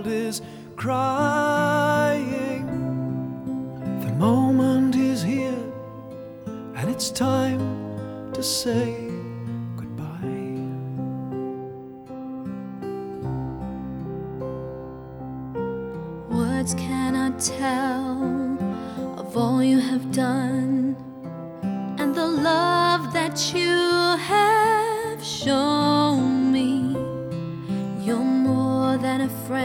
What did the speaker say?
world is crying. The moment is here, and it's time to say goodbye. Words cannot tell of all you have done, and the love that you have shown me. You're more than a friend.